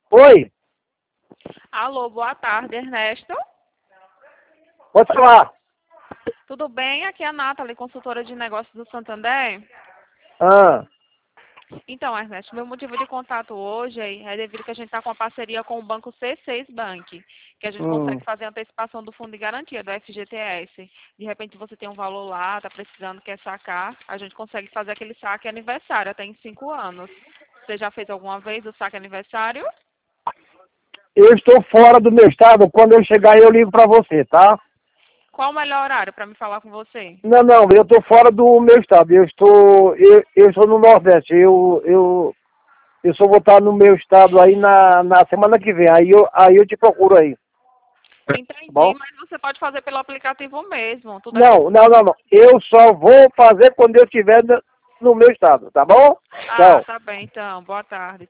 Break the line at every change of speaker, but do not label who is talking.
Oi,
Alô, boa tarde, Ernesto.
pode falar.
Tudo bem? Aqui é a Nathalie, consultora de negócios do Santander.
Ah,
Então, Ernesto, meu motivo de contato hoje é devido que a gente está com uma parceria com o banco C6 Bank, que a gente consegue
hum.
fazer a antecipação do fundo de garantia, do FGTS. De repente você tem um valor lá, está precisando, quer sacar, a gente consegue fazer aquele saque aniversário até em 5 anos. Você já fez alguma vez o saque aniversário?
Eu estou fora do meu estado. Quando eu chegar, eu ligo para você, tá?
Qual o melhor horário para me falar com você?
Não, não, eu estou fora do meu estado. Eu estou no Nordeste. Eu só vou estar no meu estado aí na semana que vem. Aí eu te procuro aí, tá
Entendi,
bom?
mas você pode fazer pelo aplicativo mesmo. Tudo é
Não, não, não, não. Eu só vou fazer quando eu estiver no meu estado, tá bom?
Ah,
Tchau.
tá bem, então. Boa tarde.